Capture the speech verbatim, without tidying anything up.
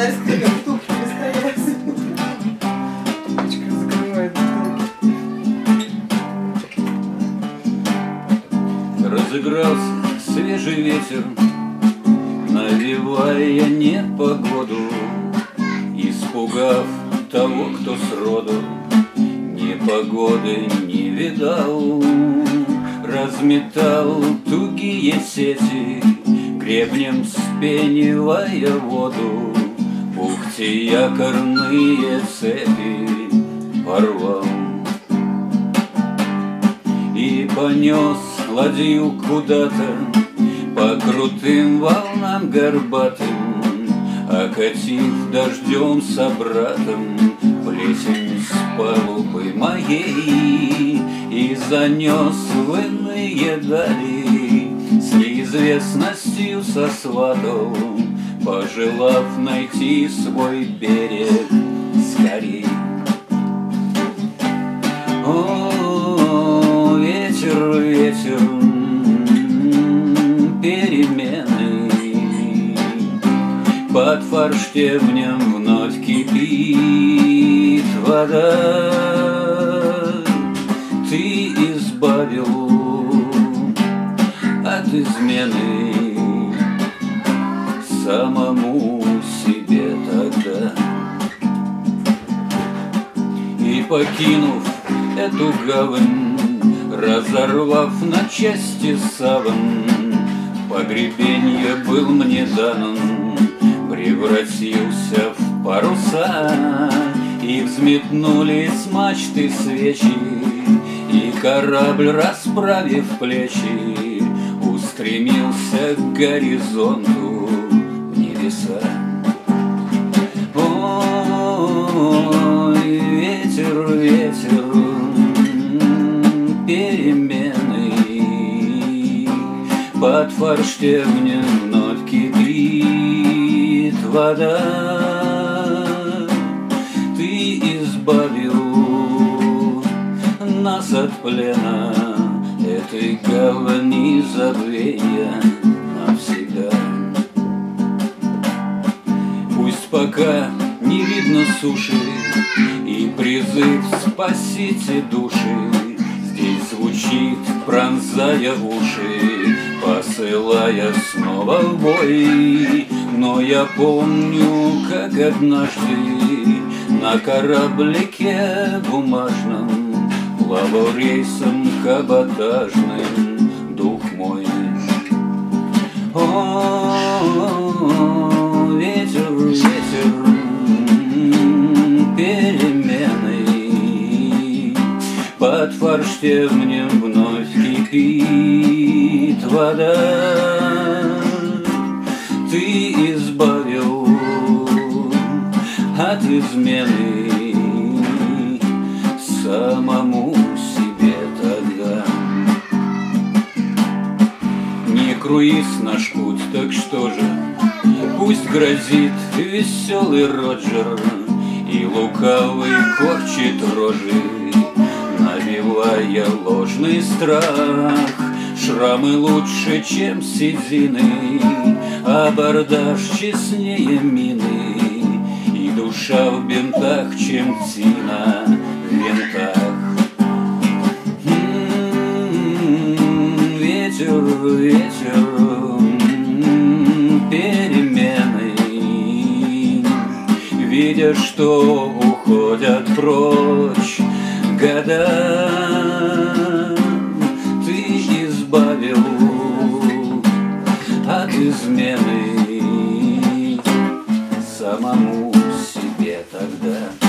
часть, когда бутылки перестоят. Тупочка закрывает бутылки. Разыгрался свежий ветер, навевая непогоду, испугав того, кто сроду непогоды не видал. Разметал тугие сети, гребнем вспенивая воду, бухте якорные цепи порвал. И понес ладью куда-то по крутым волнам горбатым, окатив дождем собратом плесень с палубы моей, и занес в иные дали с неизвестностью сосватал, пожелав найти свой берег скорей. О, ветер, ветер, перемены, под форштевнем вновь кипит вода. Ты избавил от измены самому себе тогда. И покинув эту гавань, разорвав на части саван, погребенье был мне дан, превратился в паруса, и взметнулись мачты свечи, и корабль, расправив плечи, устремился к горизонту в небеса. Ой, ветер, ветер, перемены, под форштевнем вновь кипит вода. Ты избавил нас от плена этой гавани забвения навсегда. Пусть пока не видно суши и призыв «спасите души» здесь звучит, пронзая уши, посылая снова в бой. Но я помню, как однажды на кораблике бумажном плавал рейсом каботажным дух мой. О, ветер, ветер, перемены, под форштевнем вновь кипит вода. Ты избавил от измены самому себе тогда. Не круиз наш путь, так что же, пусть грозит веселый Роджер и лукавый корчит рожи, навевая ложный страх. Шрамы лучше, чем седины, абордаж честнее мины, и душа в бинтах, чем тина в винтах. М-м-м, ветер, ветер, перемены, видя, что уходят прочь года. Ты избавил от измены самому себе тогда.